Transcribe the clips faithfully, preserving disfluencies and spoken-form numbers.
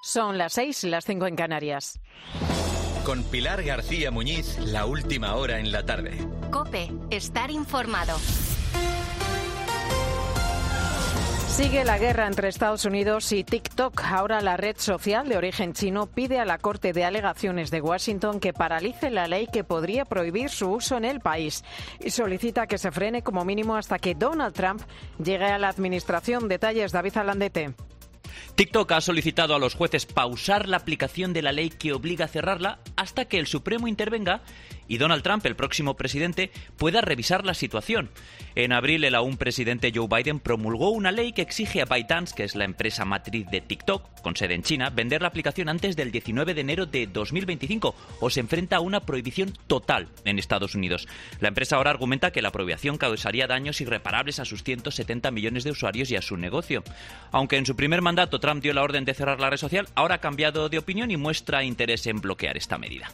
Son las seis, las cinco en Canarias. Con Pilar García Muñiz, la última hora en la tarde. COPE, estar informado. Sigue la guerra entre Estados Unidos y TikTok. Ahora la red social de origen chino pide a la Corte de Alegaciones de Washington que paralice la ley que podría prohibir su uso en el país y solicita que se frene como mínimo hasta que Donald Trump llegue a la administración. Detalles, David Alandete. TikTok ha solicitado a los jueces pausar la aplicación de la ley que obliga a cerrarla hasta que el Supremo intervenga y Donald Trump, el próximo presidente, pueda revisar la situación. En abril, el aún presidente Joe Biden promulgó una ley que exige a ByteDance, que es la empresa matriz de TikTok, con sede en China, vender la aplicación antes del diecinueve de enero de dos mil veinticinco o se enfrenta a una prohibición total en Estados Unidos. La empresa ahora argumenta que la prohibición causaría daños irreparables a sus ciento setenta millones de usuarios y a su negocio. Aunque en su primer mandato Trump dio la orden de cerrar la red social, ahora ha cambiado de opinión y muestra interés en bloquear esta medida.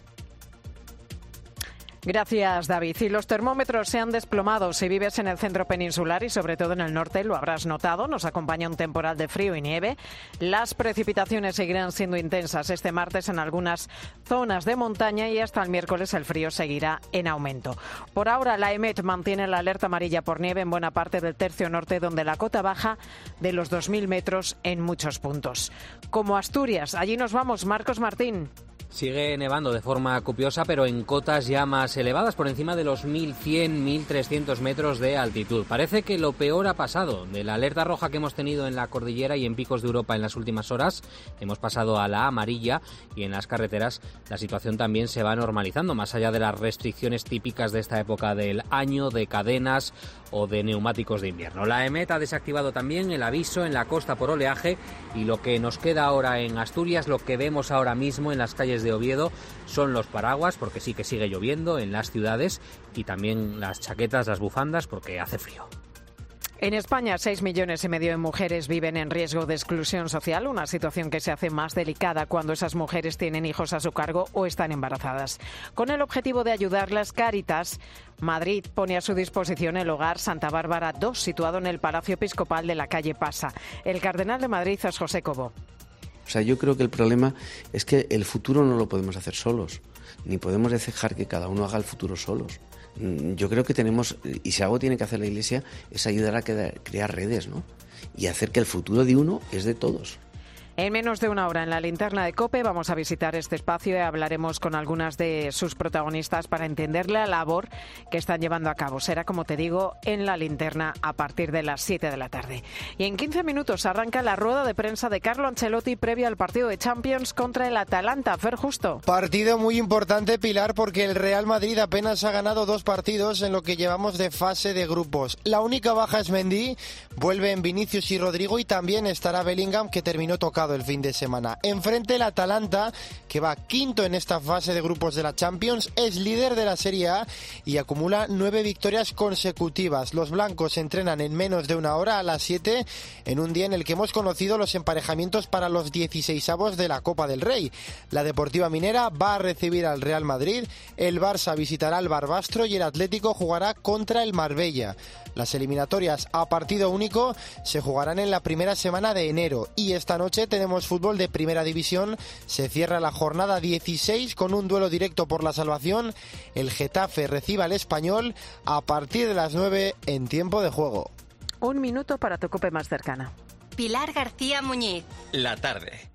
Gracias, David. Y los termómetros se han desplomado. Si vives en el centro peninsular y sobre todo en el norte, lo habrás notado. Nos acompaña un temporal de frío y nieve. Las precipitaciones seguirán siendo intensas este martes en algunas zonas de montaña y hasta el miércoles el frío seguirá en aumento. Por ahora, la EMET mantiene la alerta amarilla por nieve en buena parte del tercio norte, donde la cota baja de los dos mil metros en muchos puntos. Como Asturias, allí nos vamos. Marcos Martín. Sigue nevando de forma copiosa, pero en cotas ya más elevadas, por encima de los mil cien, mil trescientos metros de altitud. Parece que lo peor ha pasado. De la alerta roja que hemos tenido en la cordillera y en picos de Europa en las últimas horas, hemos pasado a la amarilla y en las carreteras la situación también se va normalizando, más allá de las restricciones típicas de esta época del año, de cadenas o de neumáticos de invierno. La EMET ha desactivado también el aviso en la costa por oleaje y lo que nos queda ahora en Asturias, lo que vemos ahora mismo en las calles de Oviedo, son los paraguas, porque sí que sigue lloviendo en las ciudades, y también las chaquetas, las bufandas, porque hace frío. En España, seis millones y medio de mujeres viven en riesgo de exclusión social, una situación que se hace más delicada cuando esas mujeres tienen hijos a su cargo o están embarazadas. Con el objetivo de ayudarlas, Cáritas Madrid pone a su disposición el Hogar Santa Bárbara dos, situado en el Palacio Episcopal de la calle Pasa. El cardenal de Madrid es José Cobo. O sea, yo creo que el problema es que el futuro no lo podemos hacer solos, ni podemos dejar que cada uno haga el futuro solos. Yo creo que tenemos, y si algo tiene que hacer la Iglesia, es ayudar a crear redes, ¿no? Y hacer que el futuro de uno es de todos. En menos de una hora en la linterna de COPE vamos a visitar este espacio y hablaremos con algunas de sus protagonistas para entender la labor que están llevando a cabo. Será, como te digo, en la linterna a partir de las siete de la tarde. Y en quince minutos arranca la rueda de prensa de Carlo Ancelotti previa al partido de Champions contra el Atalanta. Fer Justo. Partido muy importante, Pilar, porque el Real Madrid apenas ha ganado dos partidos en lo que llevamos de fase de grupos. La única baja es Mendy, vuelven Vinicius y Rodrigo y también estará Bellingham, que terminó tocado el fin de semana. Enfrente el Atalanta, que va quinto en esta fase de grupos de la Champions, es líder de la Serie A y acumula nueve victorias consecutivas. Los blancos entrenan en menos de una hora a las siete, en un día en el que hemos conocido los emparejamientos para los dieciseisavos de la Copa del Rey. La Deportiva Minera va a recibir al Real Madrid, el Barça visitará al Barbastro y el Atlético jugará contra el Marbella. Las eliminatorias a partido único se jugarán en la primera semana de enero y esta noche tenemos fútbol de primera división. Se cierra la jornada dieciséis con un duelo directo por la salvación. El Getafe recibe al Español a partir de las nueve en tiempo de juego. Un minuto para tu COPE más cercana. Pilar García Muñiz. La tarde.